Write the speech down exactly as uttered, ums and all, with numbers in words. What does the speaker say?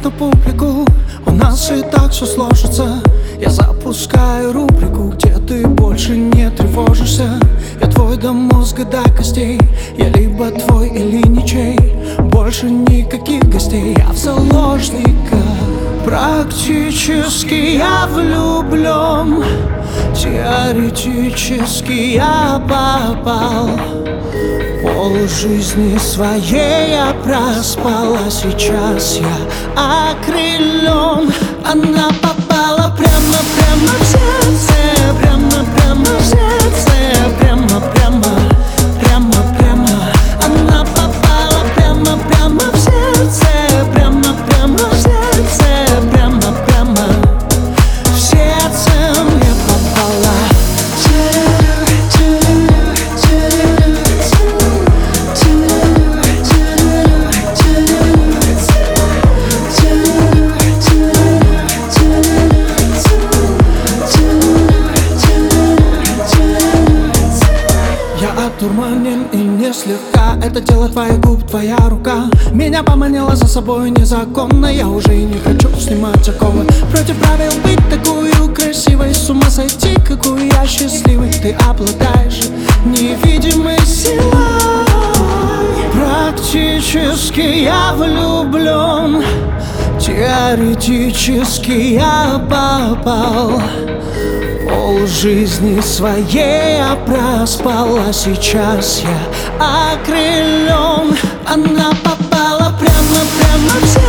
эту публику. У нас и так все сложится. Я запускаю рубрику, где ты больше не тревожишься. Я твой до мозга, до костей. Я либо твой или ничей. Больше никаких гостей. Я в заложниках. Практически я влюблен. Теоретически я попал. Полжизни своей я проспал, а сейчас я окрылен. Она попала прямо-прямо в сердце, прямо-прямо в сердце, прямо-прямо, прямо-прямо. Она попала прямо-прямо в сердце, прямо-прямо в сердце, прямо-прямо в сердце мне попала. Дурманен и не слегка. Это дело твоих губ, твоя рука. Меня поманила за собой незаконно. Я уже и не хочу снимать оковы. Против правил быть такую красивой. С ума сойти, какой я счастливый. Ты обладаешь невидимой силой. Практически я влюблен. Теоретически я попал. Полжизни своей я проспал, а сейчас я окрылен. Она попала прямо-прямо в сердце.